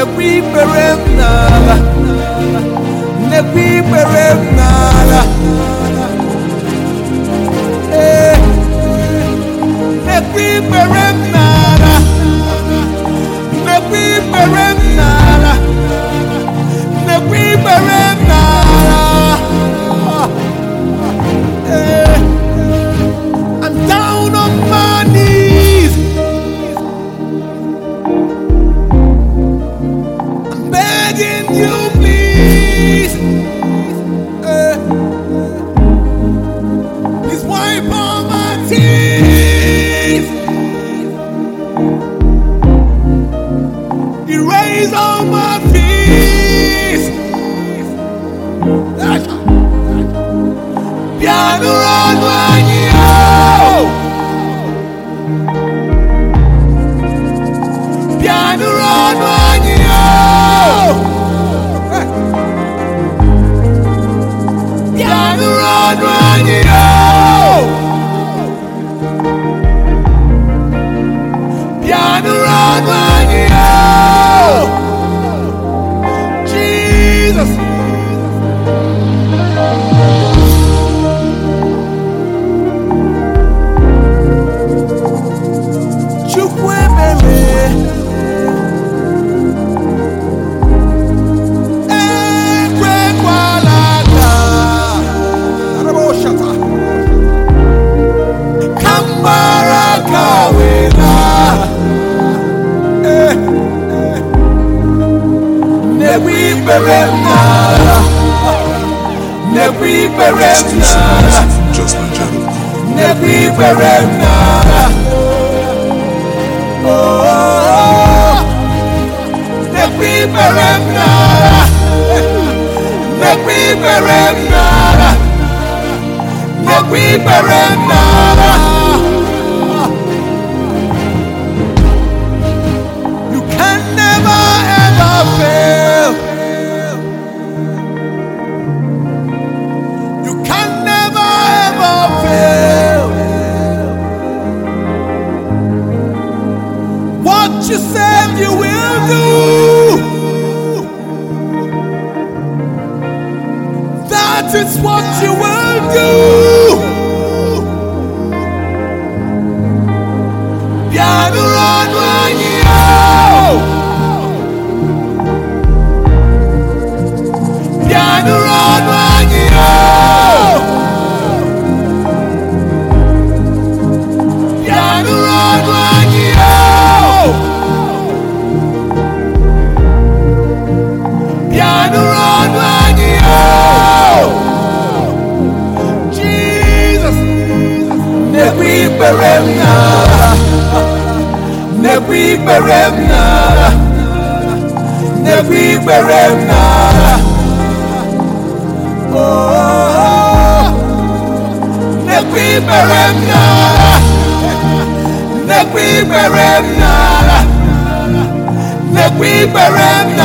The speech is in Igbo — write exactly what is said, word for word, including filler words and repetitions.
Nekwiperemnala, nekwiperemnala, eh, nekwiperemnala, nekwiperemnala, nekwiperemnala, eh, I'm down on my knees. Begging you, please, uh, please wipe all my tears, erase all my fears. Piano run when you, piano run when you. Piano run when you Piano run when you Jesus. Chukwemele Nekwiperemnala, nekwiperemnala, Just Nigeria. nekwiperemnala, oh, nekwiperemnala, nekwiperemnala, nekwiperemnala. You can never ever fail. You can never ever fail. What you said you will do, that is what you will do. Piano run when you Piano run when you Piano run when you Piano run when you Jesus. Nekwiperemnala, nekwiperemnala, nekwiperemnala. Oh, nekwiperemnala, nekwiperemnala, nekwiperemnala.